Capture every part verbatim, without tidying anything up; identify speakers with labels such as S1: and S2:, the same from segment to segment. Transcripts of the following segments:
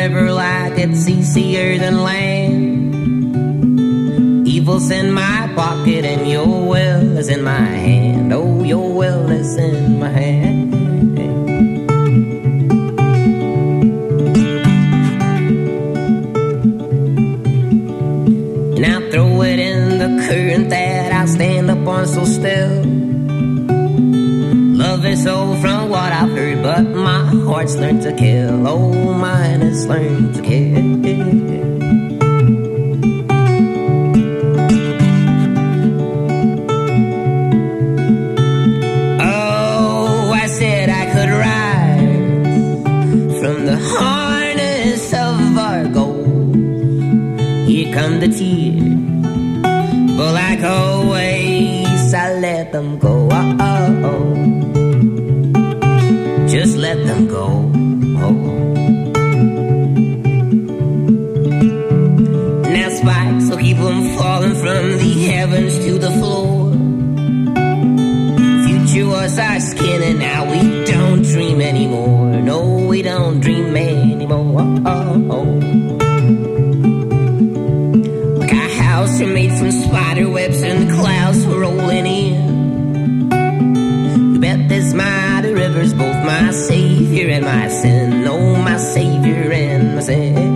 S1: river like it's easier than land. Evil's in my pocket and your will is in my hand. Oh, your will is in my hand. And I throw it in the current that I stand up on so still. Love is so from what I've heard, but my heart's learned to kill. Oh, mine has learned to kill. Oh, I said I could rise from the harness of our gold. Here come the tears, but like always, I let them go. Oh, oh, oh. Just let them go. Oh. Now spikes will keep them falling from the heavens to the floor. Future was our skin and now we don't dream anymore. No, we don't dream anymore. Oh, oh, oh. Like our house we made from spider webs and the clouds were rolling in. Bet this mighty river's both my savior and my sin. Oh, my savior and my sin.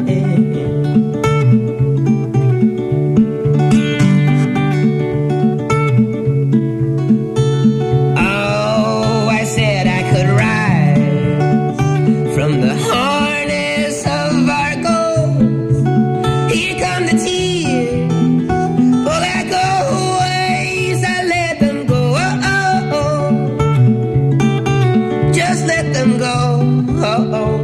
S1: Oh, I said I could rise from the harness of our goals. Here come the tears, but like always I let them go. Oh, oh, oh. Just let them go. Oh, oh.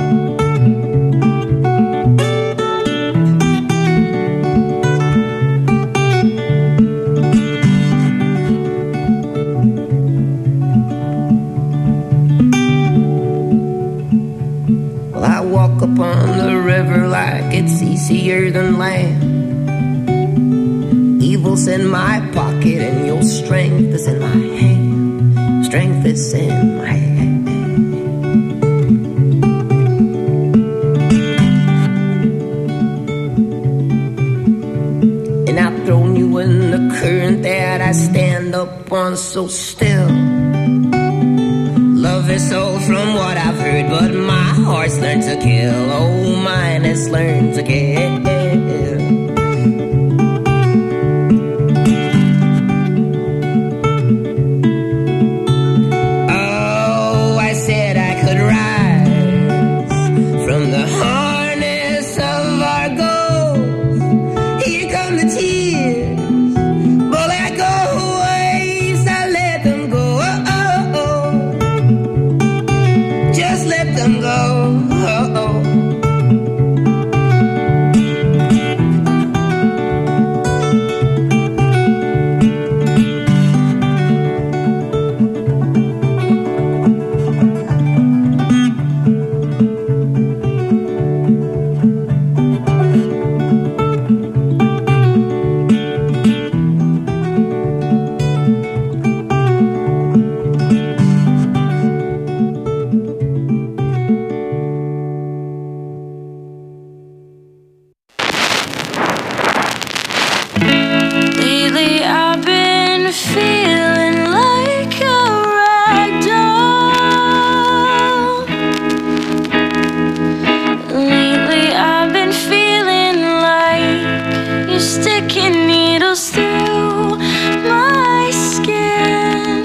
S1: Well, I walk upon the river like it's easier than land. Evil's in my pocket and your strength is in my hand. Strength is in my hand. And I've thrown you in the current that I stand up on so still. Love is all from what I've heard, but my heart's learned to kill. Oh, mine has learned to kill. Oh, I said I could rise from the harness of our goals. Here come the tears, but like always I let them go. Oh, oh, oh. Just let them go. Oh, oh.
S2: Lately I've been feeling like a rag doll. Lately I've been feeling like you're sticking needles through my skin.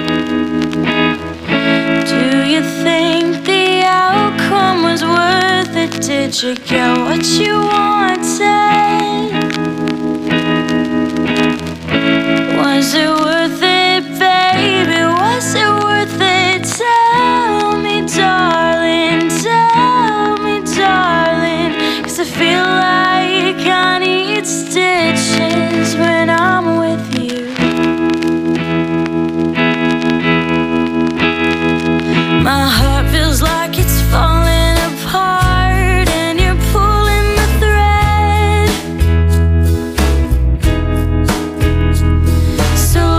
S2: Do you think the outcome was worth it? Did you get what you wanted? Was it worth it, baby? Was it worth it? Tell me, darling, tell me, darling. 'Cause I feel like I need stitches when I'm with you. My heart feels like it's falling apart and you're pulling the thread. So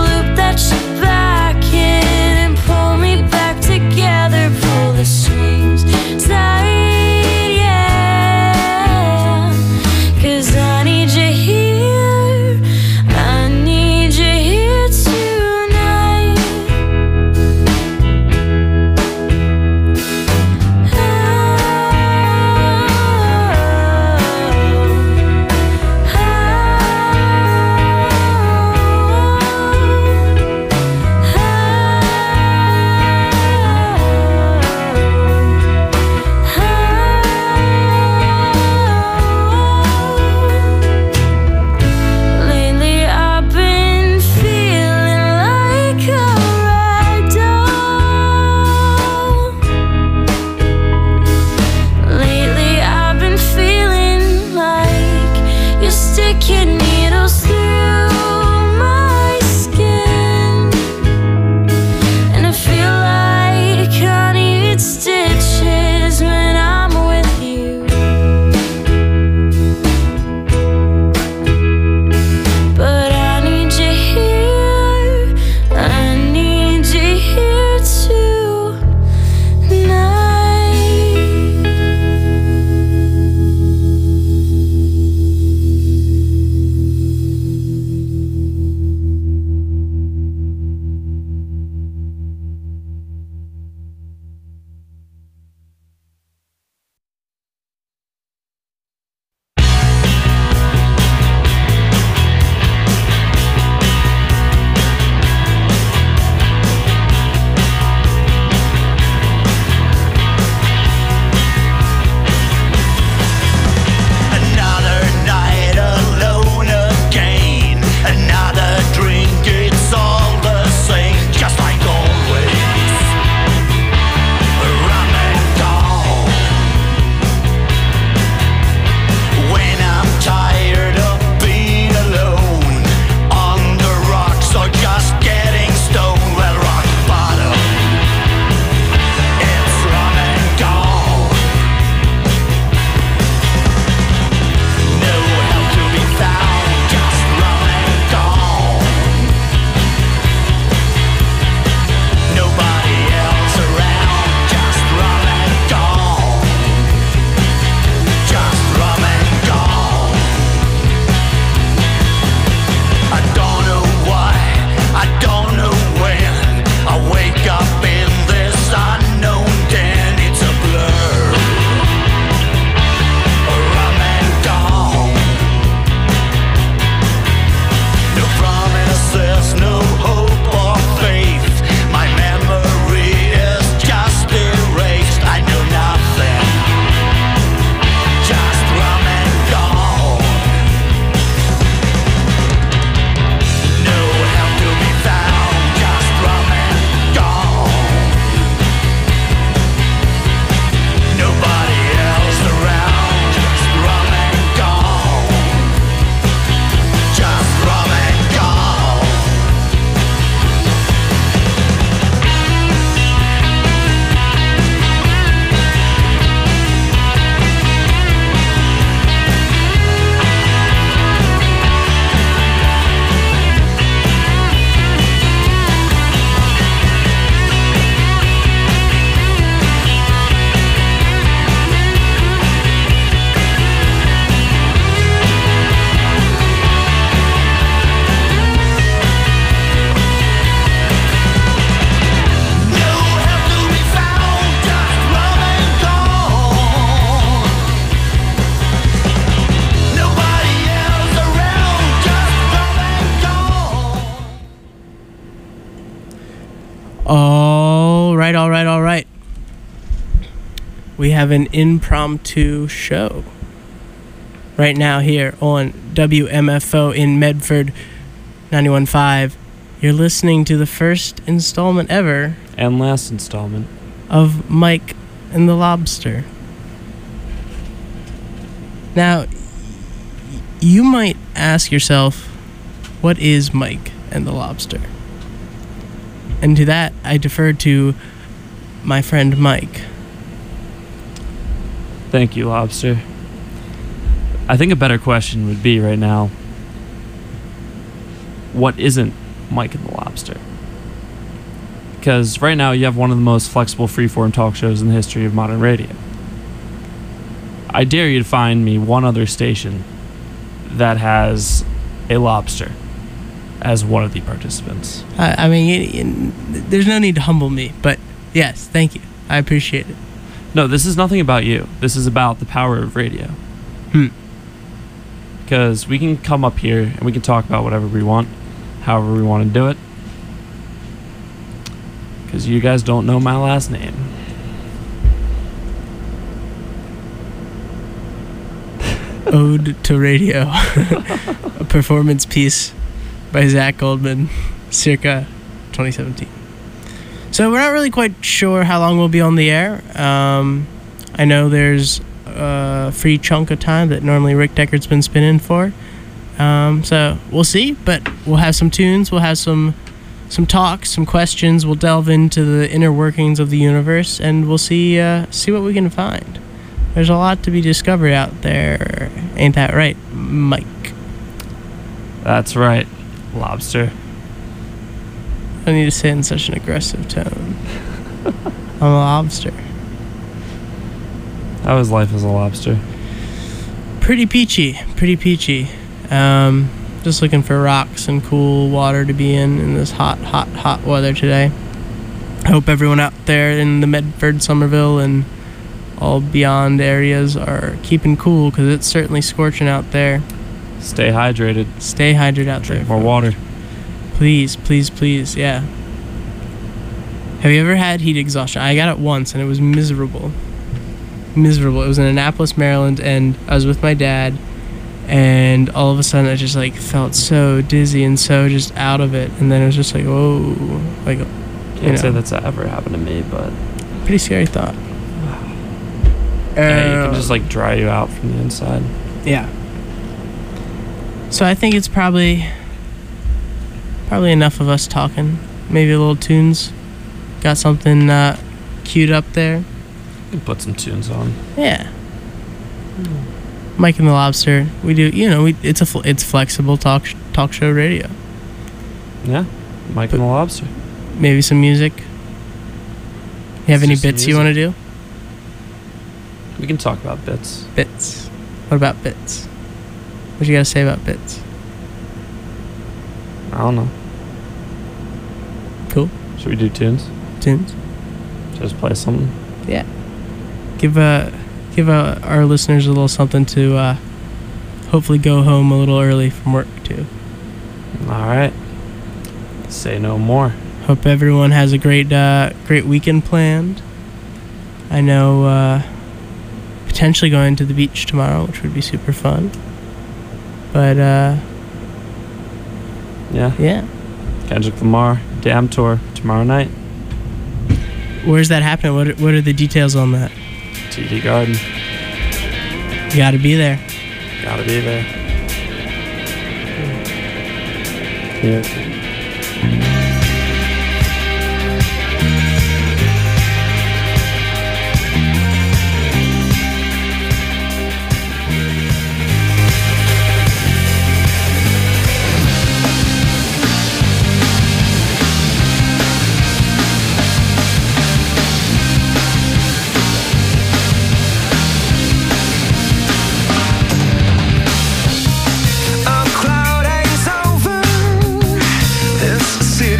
S3: we have an impromptu show right now here on W M F O in Medford ninety-one point five. You're listening to the first installment ever
S4: and last installment
S3: of Mike and the Lobster. Now, you might ask yourself, what is Mike and the Lobster? And to that, I defer to my friend Mike.
S4: Thank you, Lobster. I think a better question would be right now, what isn't Mike and the Lobster? Because right now you have one of the most flexible freeform talk shows in the history of modern radio. I dare you to find me one other station that has a lobster as one of the participants.
S3: I, I mean, you, you, there's no need to humble me, but yes, thank you. I appreciate it.
S4: No, this is nothing about you. This is about the power of radio.
S3: Hmm.
S4: Because we can come up here and we can talk about whatever we want, however we want to do it. Because you guys don't know my last name.
S3: Ode to Radio, a performance piece by Zach Goldman, circa twenty seventeen. So we're not really quite sure how long we'll be on the air. Um, I know there's a free chunk of time that normally Rick Deckert's been spinning for. Um, so we'll see, but we'll have some tunes, we'll have some some talks, some questions, we'll delve into the inner workings of the universe, and we'll see uh, see what we can find. There's a lot to be discovered out there. Ain't that right, Mike?
S4: That's right, Lobster.
S3: I need to say it in such an aggressive tone. I'm a lobster.
S4: How is life as a lobster?
S3: Pretty peachy, pretty peachy. Um, just looking for rocks and cool water to be in in this hot, hot, hot weather today. I hope everyone out there in the Medford, Somerville, and all beyond areas are keeping cool, because it's certainly scorching out there.
S4: Stay hydrated.
S3: Stay hydrated out
S4: Drink
S3: there.
S4: more water.
S3: Please, please, please, yeah. Have you ever had heat exhaustion? I got it once, and it was miserable. Miserable. It was in Annapolis, Maryland, and I was with my dad, and all of a sudden I just, like, felt so dizzy and so just out of it, and then it was just like, whoa. Like,
S4: Can't
S3: you know,
S4: say that's ever happened to me, but...
S3: pretty scary thought.
S4: Yeah, you
S3: Uh,
S4: can just, like, dry you out from the inside.
S3: Yeah. So I think it's probably probably enough of us talking. Maybe a little tunes. Got something uh, queued up there.
S4: You can put some tunes on.
S3: Yeah. Mike and the Lobster. We do. You know, we it's a fl- it's flexible talk sh- talk show radio.
S4: Yeah, Mike
S3: But-
S4: and the Lobster.
S3: Maybe some music. You have
S4: Let's
S3: any
S4: do some
S3: bits you want to do?
S4: We can talk about bits.
S3: Bits. What about bits? What you got to say about bits?
S4: I don't know.
S3: Cool.
S4: Should we do tunes?
S3: Tunes.
S4: Just play something?
S3: Yeah. Give uh give uh, our listeners a little something to uh, hopefully go home a little early from work too.
S4: All right. Say no more.
S3: Hope everyone has a great uh, great weekend planned. I know uh, potentially going to the beach tomorrow, which would be super fun. But uh,
S4: Yeah.
S3: yeah,
S4: Kendrick Lamar, Damn Tour, tomorrow night.
S3: where's that happening? What are, what are the details on that?
S4: T D Garden.
S3: You got to be there.
S4: Gotta be there. Yeah.
S5: A cloud hangs over this city.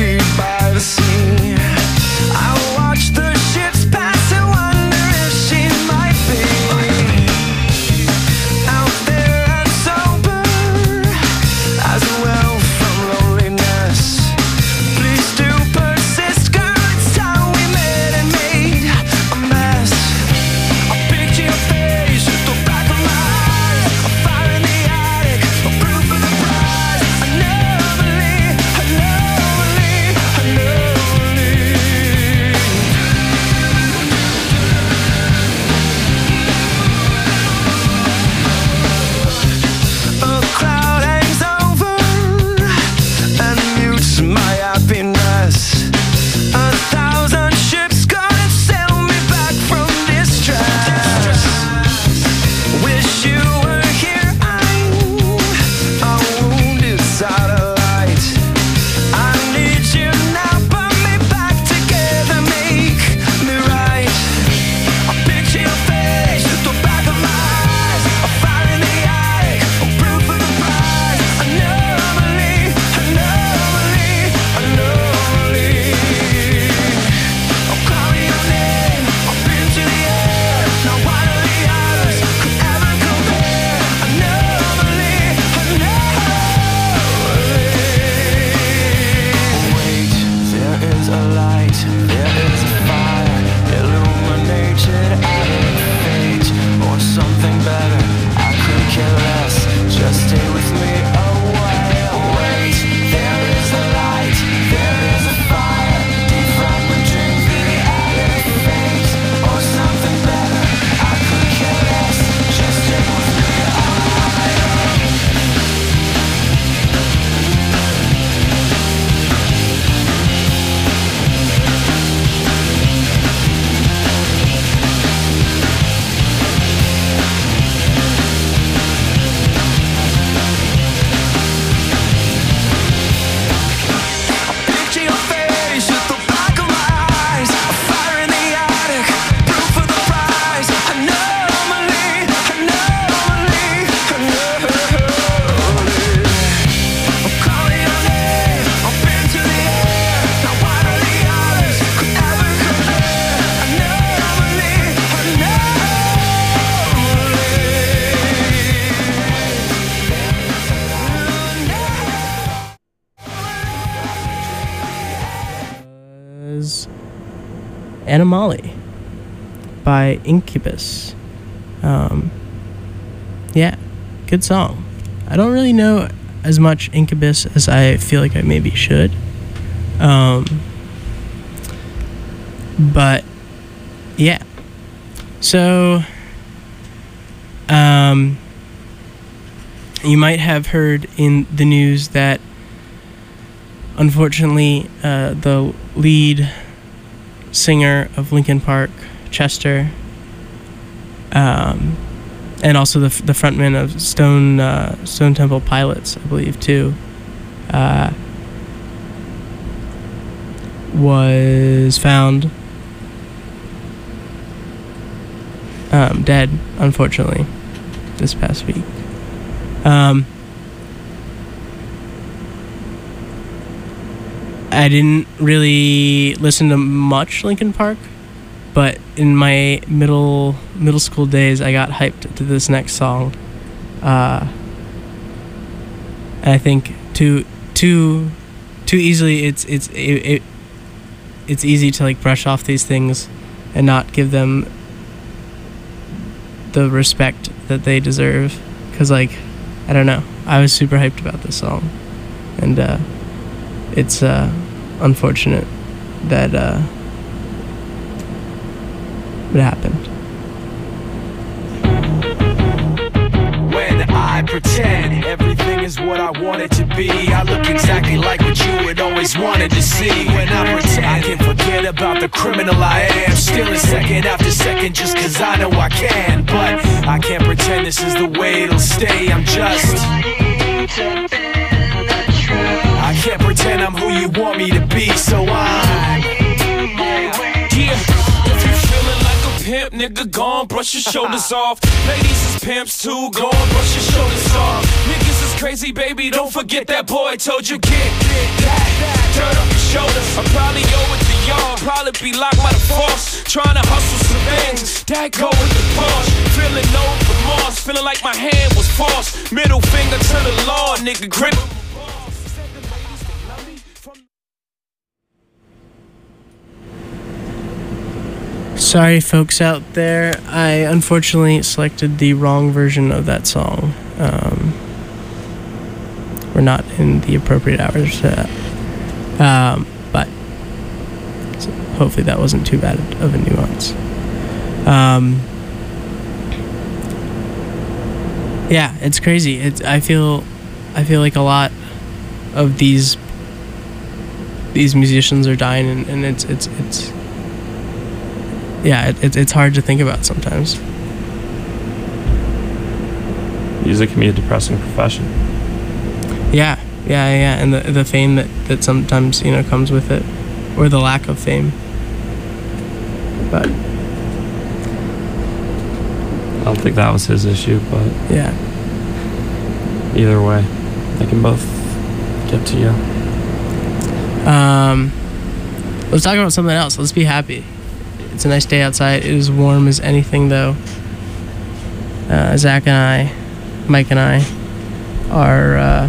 S3: Animali by Incubus. Um, yeah, good song. I don't really know as much Incubus as I feel like I maybe should. Um, but, yeah. So, um, you might have heard in the news that, unfortunately, uh, the lead singer of Linkin Park, Chester, um, and also the the frontman of Stone uh, Stone Temple Pilots, I believe too, uh, was found um, dead, unfortunately, this past week. Um, I didn't really listen to much Linkin Park, but in my middle middle school days, I got hyped to this next song. Uh, and I think too too too easily, it's it's it, it it's easy to like brush off these things and not give them the respect that they deserve. Cause like I don't know, I was super hyped about this song, and uh, it's uh, unfortunate that. Uh, What happened?
S5: When I pretend everything is what I want it to be, I look exactly like what you had always wanted to see. When I pretend I can forget about the criminal I am, stealing second after second just cause I know I can. But I can't pretend this is the way it'll stay. I'm just I can't pretend I'm who you want me to be, so I'm pimp, nigga, gone, brush your shoulders off. Ladies is pimps too, go on, brush your shoulders off. Niggas is crazy, baby, don't forget that boy told you get, get that, that dirt off your shoulders. I probably owe it to y'all, probably be locked by the force, trying to hustle some things that go with the boss. Feeling no remorse, feeling like my hand was forced. Middle finger to the law, nigga, grip.
S3: Sorry, folks out there. I unfortunately selected the wrong version of that song. Um, we're not in the appropriate hours for that. Um, but so hopefully that wasn't too bad of a nuance. Um, yeah, it's crazy. It's I feel, I feel like a lot of these these musicians are dying, and, and it's it's it's. Yeah, it, it, it's hard to think about sometimes.
S4: Music can be a depressing profession.
S3: Yeah, yeah, yeah, and the the fame that, that sometimes, you know, comes with it, or the lack of fame. But
S4: I don't think that was his issue, but
S3: yeah.
S4: Either way, they can both get to you.
S3: Um, let's talk about something else. Let's be happy. It's a nice day outside. It is warm as anything, though. Uh, Zach and I, Mike and I, are uh,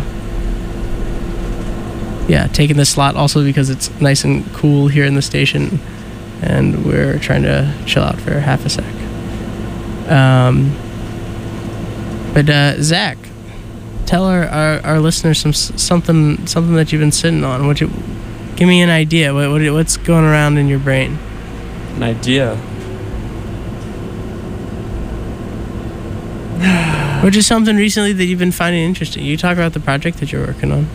S3: yeah taking this slot also because it's nice and cool here in the station, and we're trying to chill out for half a sec. Um, but uh, Zach, tell our, our, our listeners some something something that you've been sitting on. What you give me an idea? What, what what's going around in your brain?
S4: An idea.
S3: Or just something recently that you've been finding interesting. You talk about the project that you're working on.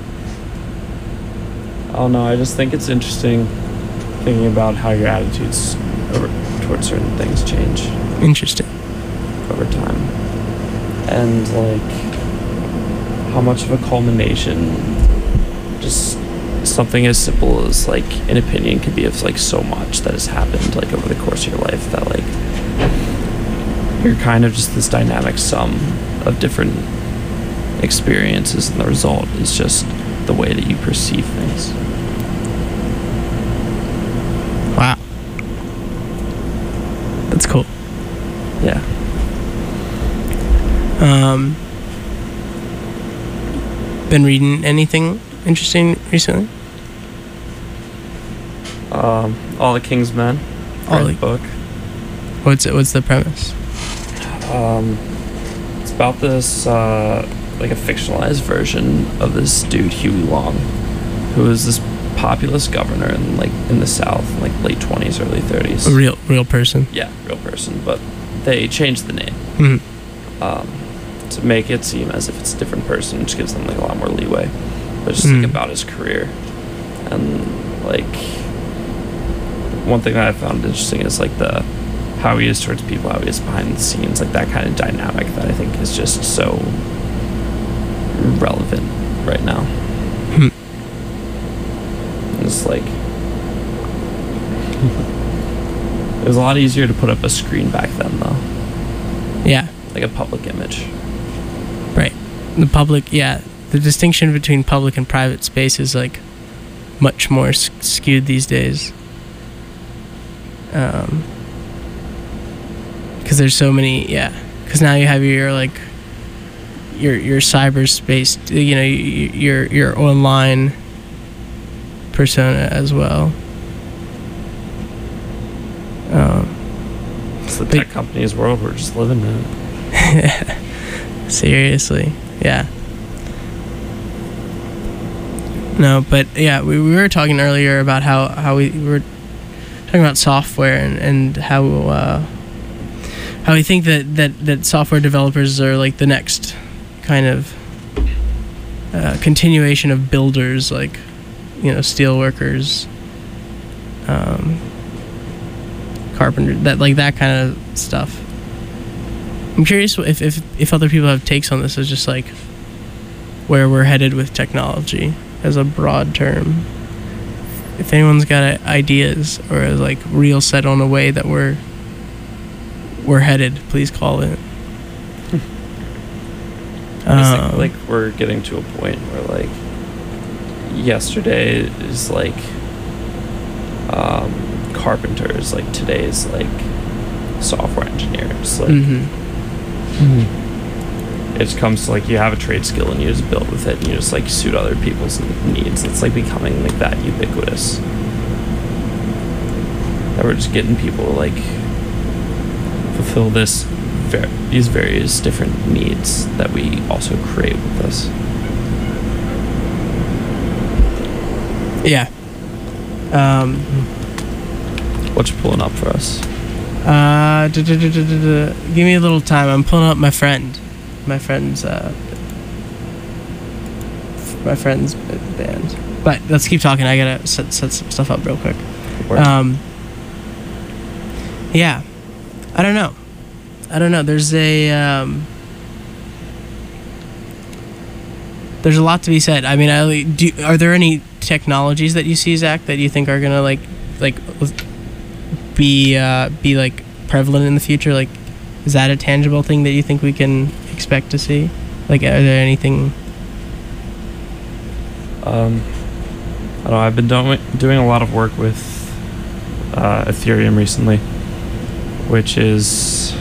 S4: Oh no, I just think it's interesting thinking about how your attitudes over, towards certain things change.
S3: Interesting.
S4: Over time. And like how much of a culmination just something as simple as like an opinion could be of like so much that has happened like over the course of your life, that like you're kind of just this dynamic sum of different experiences, and the result is just the way that you perceive things.
S3: Wow. That's cool.
S4: Yeah.
S3: Um been reading anything interesting recently?
S4: Um, All the King's Men.
S3: all
S4: read
S3: like,
S4: the book.
S3: what's it? What's the premise?
S4: Um, it's about this, uh, like a fictionalized version of this dude, Huey Long, who was this populous governor in like in the South, in, like late twenties, early thirties.
S3: A real real person.
S4: Yeah, real person, but they changed the name
S3: Mm-hmm.
S4: um, to make it seem as if it's a different person, which gives them like a lot more leeway. But just
S3: Mm.
S4: think about his career, and like one thing that I found interesting is like the how he is towards people, how he is behind the scenes, like that kind of dynamic that I think is just so relevant right now.
S3: Hmm.
S4: It's like it was a lot easier to put up a screen back then, though.
S3: Yeah.
S4: Like a public image.
S3: Right. The public, yeah. The distinction between public and private space is like much more s- skewed these days. Um, because there's so many, yeah. Because now you have your like your your cyberspace, you know, y- your your online persona as well. Um,
S4: It's the
S3: But-
S4: tech company's world we're just living in.
S3: seriously, yeah. No, but yeah, we, we were talking earlier about how, how we, we were talking about software and, and how uh, how we think that, that, that software developers are like the next kind of uh, continuation of builders, like, you know, steel workers, um, carpenter, that like that kind of stuff. I'm curious if, if if other people have takes on this as just like where we're headed with technology as a broad term. If anyone's got uh, ideas or is like real set on a way that we're we're headed, please call it.
S4: I just think
S3: Um,
S4: like we're getting to a point where like yesterday is like um, carpenters, like today's like software engineers. Like
S3: mhm.
S4: it just comes to like you have a trade skill and you just build with it and you just like suit other people's needs. It's like becoming like that ubiquitous that we're just getting people to like fulfill this ver- these various different needs that we also create with this.
S3: Yeah. Um,
S4: What you pulling up for us?
S3: uh, duh, duh, duh, duh, duh, duh. Give me a little time. I'm pulling up my friend. My friend's, uh, my friend's b- band. But let's keep talking. I gotta set, set some stuff up real quick.
S4: Or-
S3: Um, yeah. I don't know. I don't know. There's a, um, there's a lot to be said. I mean, I do. Are there any technologies that you see, Zach, that you think are gonna like, like, be uh, be like prevalent in the future? Like, is that a tangible thing that you think we can expect to see? Like, are there anything?
S4: Um, I don't know. I've been doing doing a lot of work with uh, Ethereum recently, which is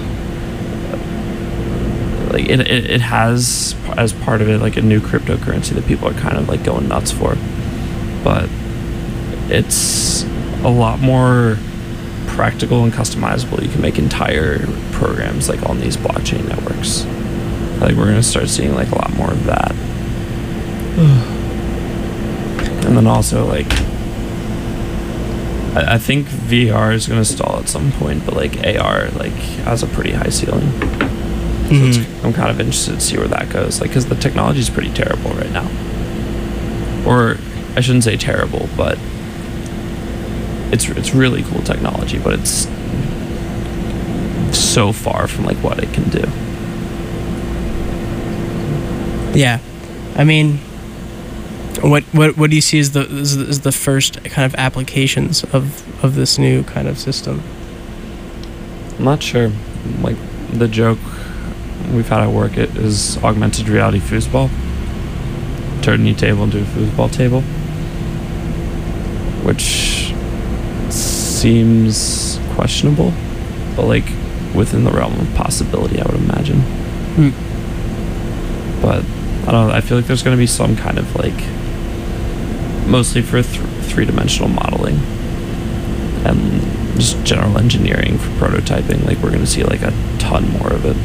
S4: like it, it. It has as part of it like a new cryptocurrency that people are kind of like going nuts for, but it's a lot more practical and customizable. You can make entire programs like on these blockchain networks. I think we're gonna start seeing like a lot more of that. And then also like I, I think V R is gonna stall at some point, but like A R like has a pretty high ceiling. So it's, I'm kind of interested to see where that goes, like because the technology is pretty terrible right now. Or I shouldn't say terrible, but it's it's really cool technology, but it's so far from like what it can do.
S3: Yeah, I mean, what what what do you see as the as, the- as the first kind of applications of of this new kind of system?
S4: I'm not sure. Like the joke we've had at work it is augmented reality foosball. Turn your table into a foosball table, which seems questionable, but like within the realm of possibility, I would imagine.
S3: Hmm.
S4: But I don't know. I feel like there's going to be some kind of like, mostly for th- three-dimensional modeling, and just general engineering for prototyping. Like, we're gonna see like a ton more of it.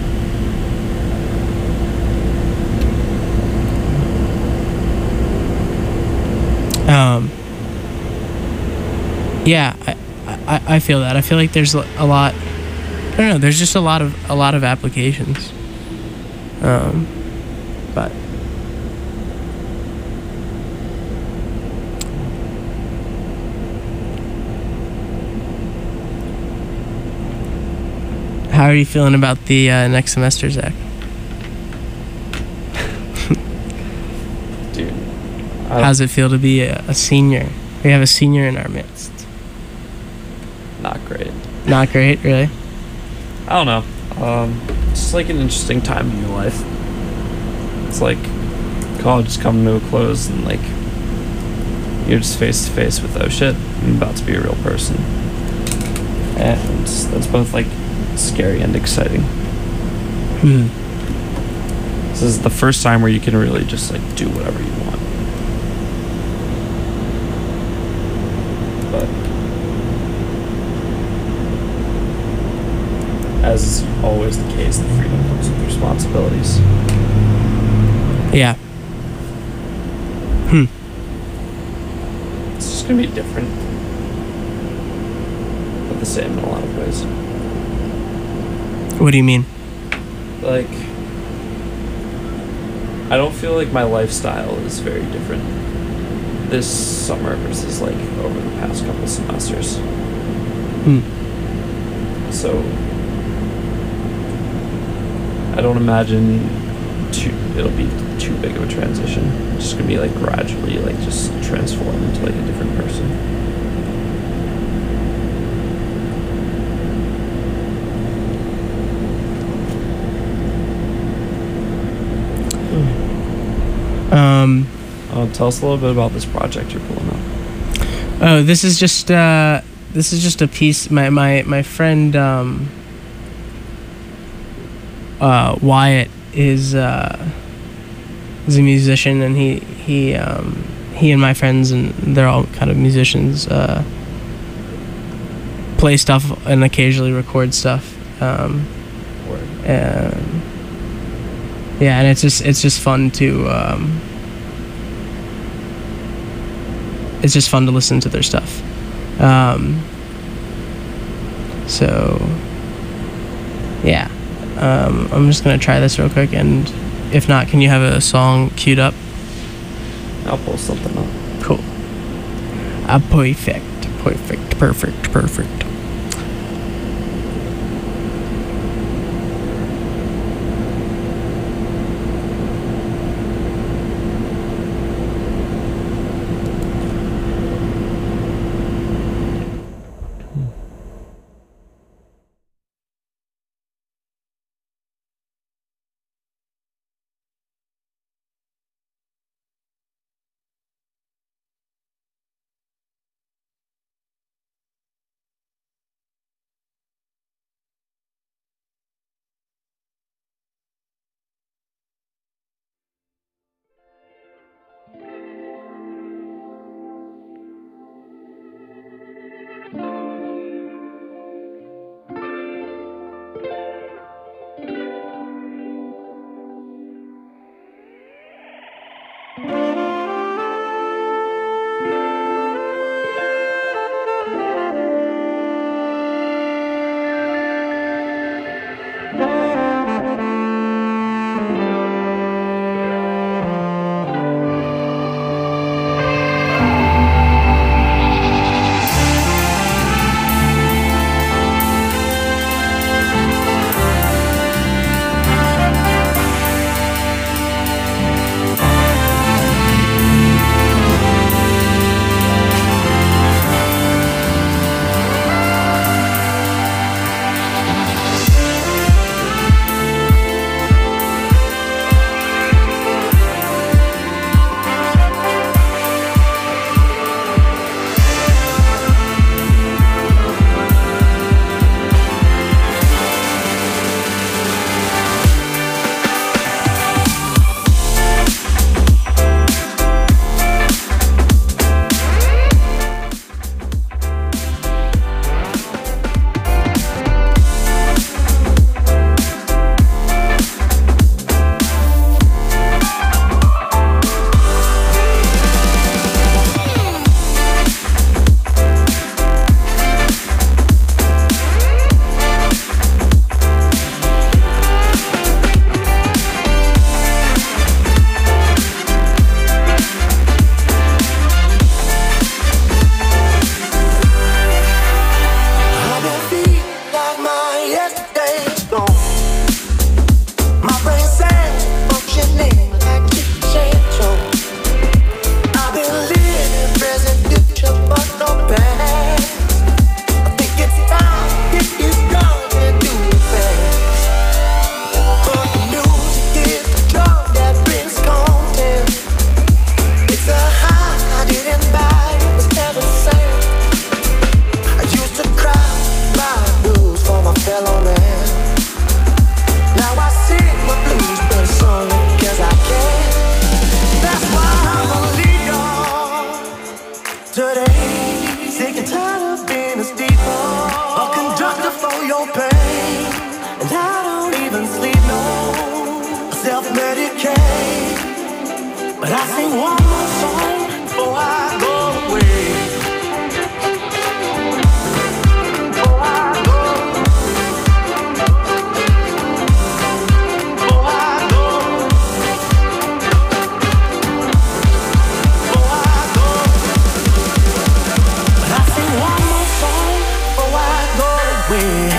S3: Um, yeah, I, I, I feel that. I feel like there's a lot. I don't know. There's just a lot of a lot of applications. Um, but how are you feeling about the uh, next semester, Zach?
S4: Dude,
S3: how's it feel to be a, a senior? We have a senior in our midst.
S4: Not great.
S3: Not great, really.
S4: I don't know. Um, it's like an interesting time in your life. It's like college is coming to a close, and like you're just face to face with, oh shit, I'm about to be a real person, and that's both like scary and exciting.
S3: Hmm.
S4: This is the first time where you can really just like do whatever you want. But as is always the case, the freedom comes with responsibilities.
S3: Yeah. Hmm.
S4: It's just gonna be different, but the same in a lot of ways.
S3: What do you mean?
S4: Like, I don't feel like my lifestyle is very different this summer versus like over the past couple semesters.
S3: Hmm.
S4: So I don't imagine too, it'll be too big of a transition. It's just gonna be like gradually like just transform into like a different person.
S3: Um,
S4: uh, tell us a little bit about this project you're pulling up.
S3: Oh, this is just uh, this is just a piece. My my my friend um, uh, Wyatt is uh, is a musician, and he he um, he and my friends, and they're all kind of musicians. Uh, play stuff and occasionally record stuff. Um, and yeah, and it's just it's just fun to um, it's just fun to listen to their stuff. Um, so yeah, um, I'm just gonna try this real quick, and if not, can you have a song queued up?
S4: I'll pull something up.
S3: Cool. Uh, perfect, perfect, perfect, perfect.
S6: self-medicate. But I sing one more song before I go away. Before I go. Before I go. Before I go. But I sing one more song before I go away.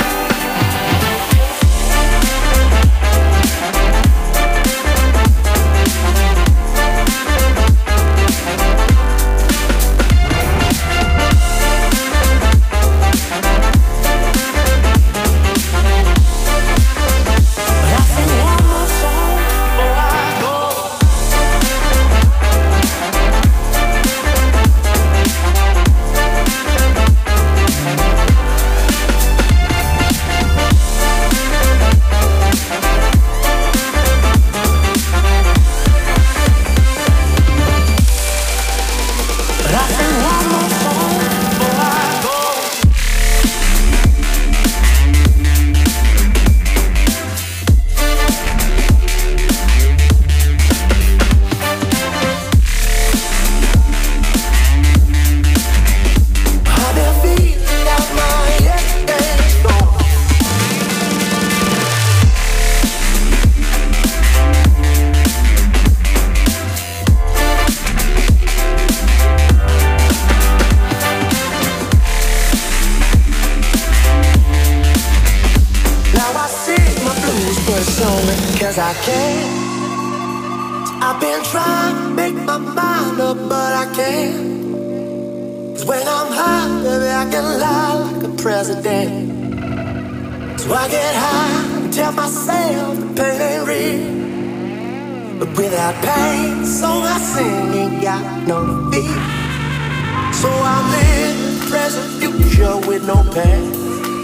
S6: Cause I can't. I've been trying to make my mind up, but I can't. Cause when I'm high, baby, I can lie like a president. So I get high and tell myself the pain ain't real. But without pain, the song I sing ain't got no feet. So I'm in the present future with no past.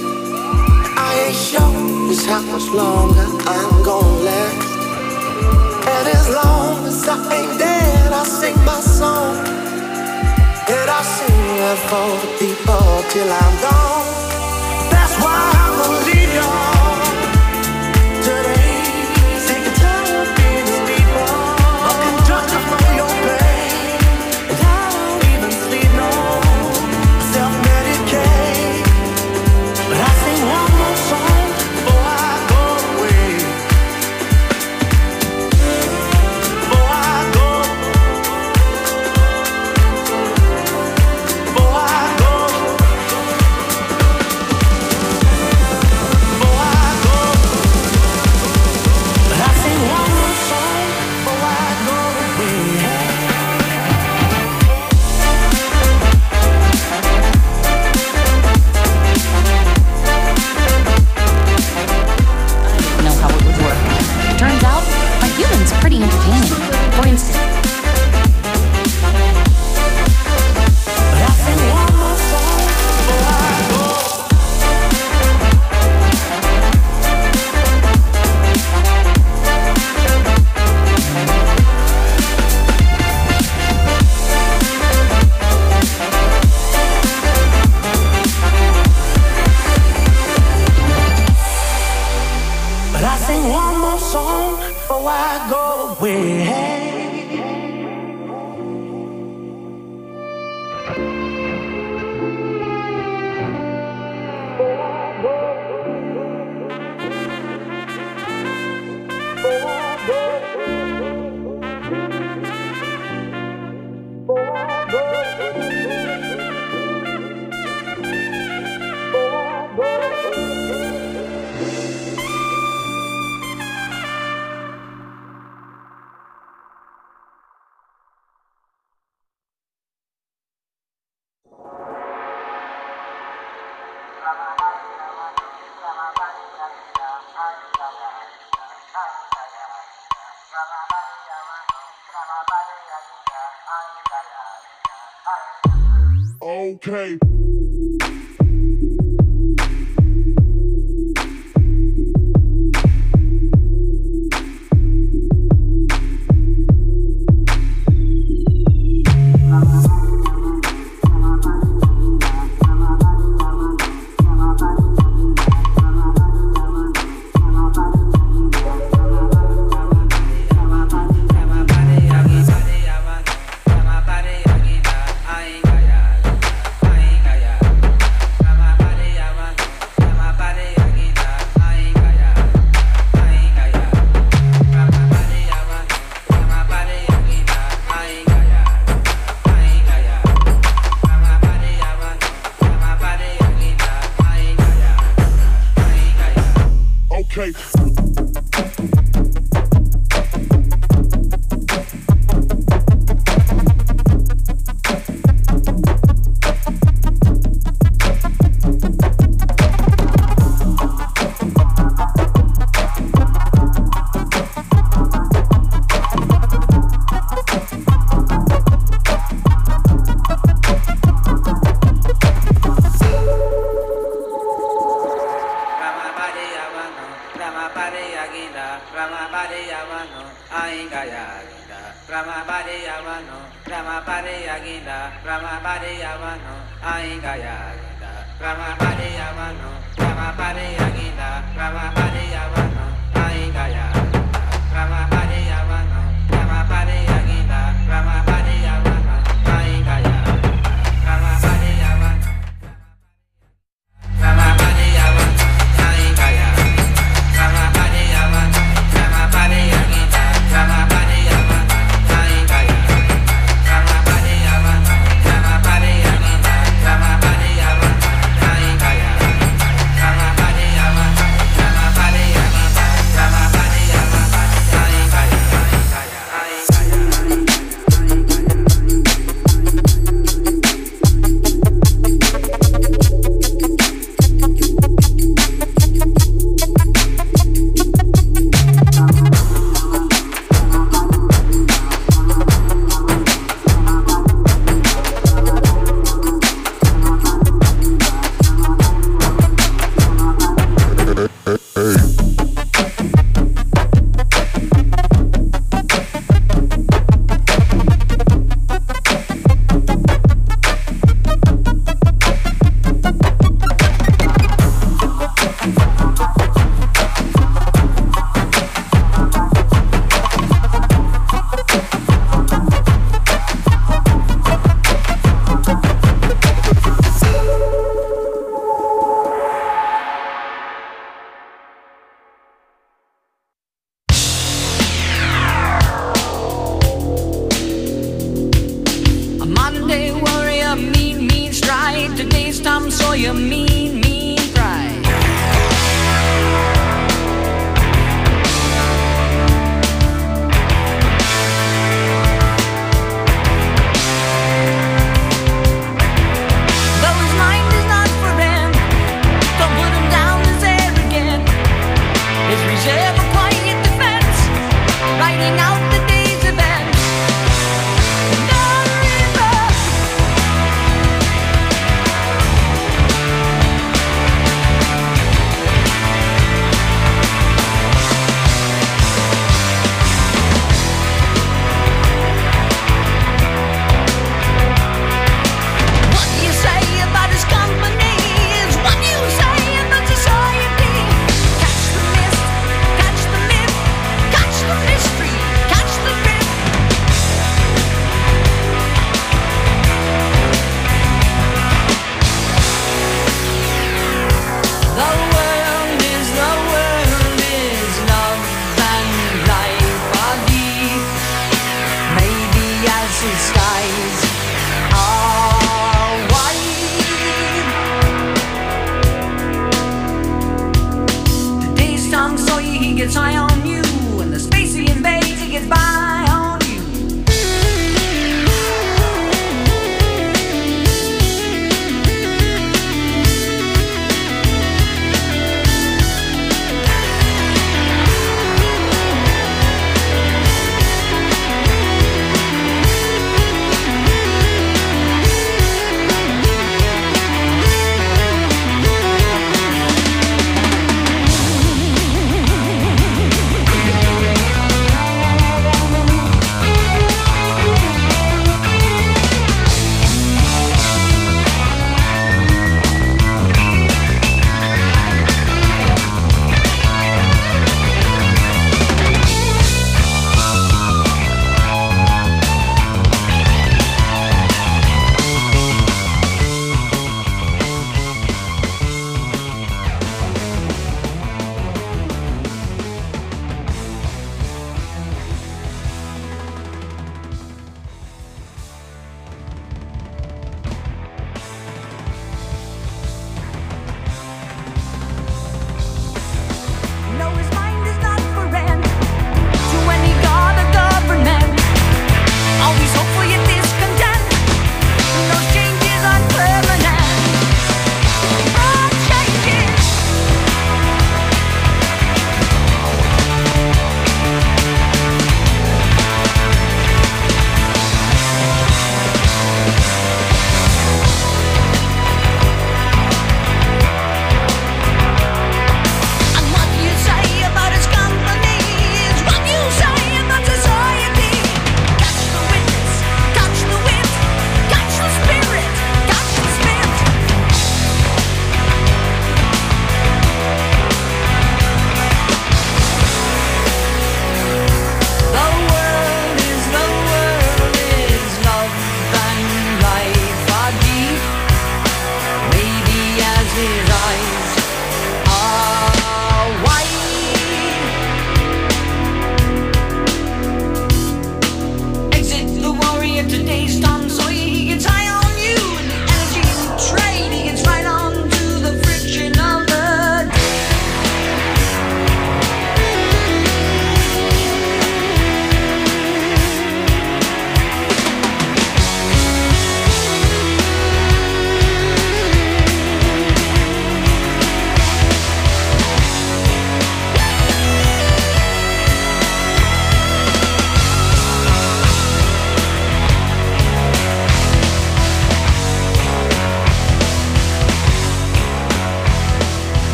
S6: I ain't sure just how much longer I'm gonna last. And as long as I ain't dead, I sing my song. And I sing it for the people till I'm gone. That's why I'm gonna leave y'all today. Sick and tired of being these people, a conductor from your pain. And I don't even sleep no more, self-medicate. But I sing one more song before I go away. Before I go. Before I go. Before I go. But I sing one more song before I go away.
S7: Know how it would work. Turns out, my human's pretty entertaining. For instance,
S6: But I sing one more song before I go. But I sing one more song before I go away.
S8: Okay. Brahmapadiyavano, Aingayaginda, Brahmapadiyavano, Brahmapadiyagida, Brahmapadiyavano, Aingayaginda, Brahmapadiyavano, Brahmapadiyagida, Brahmapadiyavano, Aingayaginda, Brahmapadiyavano, Brahmapadiyagida, Brahmapadiyavano, Aingayaginda, Brahmapadiyavano, Brahmapadiyavano, Aingayaginda, Brahmapadiyavano, Brahmapadiyagida, Brahmapadiyavano, Aingayaginda, Brahmapadiyavano, Brahmapadiyagida, Brahmapadiyavano, Aingayaginda, Brahmapadiyavano, Brahmapadiyagida,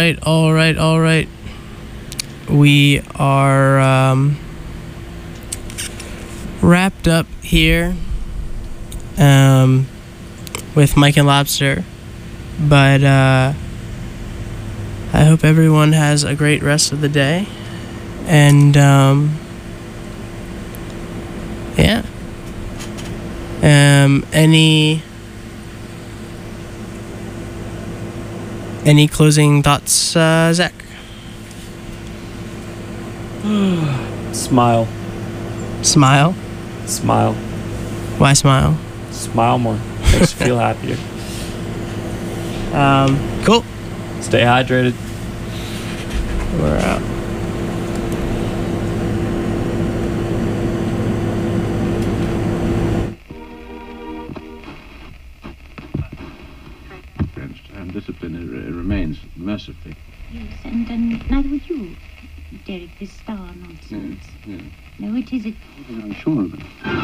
S3: right, all right, all right. We are um, wrapped up here um, with Mike and Lobster, but uh, I hope everyone has a great rest of the day, and um, yeah. Um, any any closing thoughts, uh, Zach?
S4: Smile.
S3: Smile.
S4: Smile.
S3: Why smile?
S4: Smile more. Makes you feel happier.
S3: Um, cool.
S4: Stay hydrated.
S3: We're out.
S9: And discipline uh, remains mercifully.
S10: Yes, and um, neither would you, Derek, this star nonsense.
S9: Yes, yes.
S10: No, it isn't.
S9: I'm sure of it.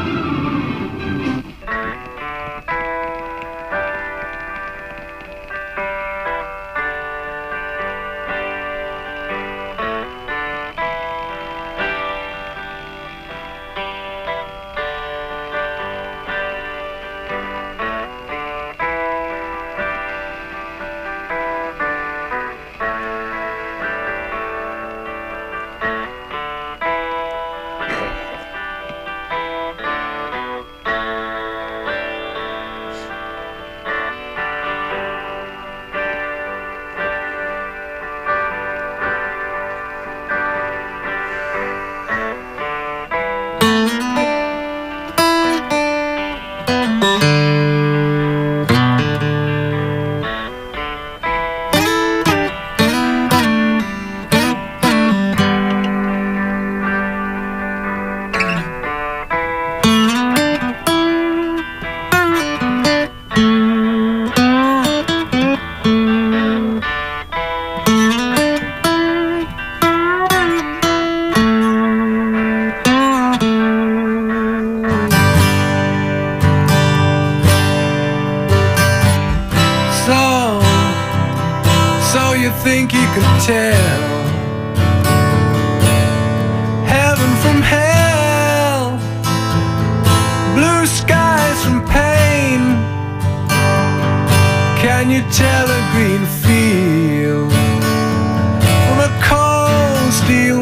S11: think you can tell heaven from hell, blue skies from pain? Can you tell a green field from a cold steel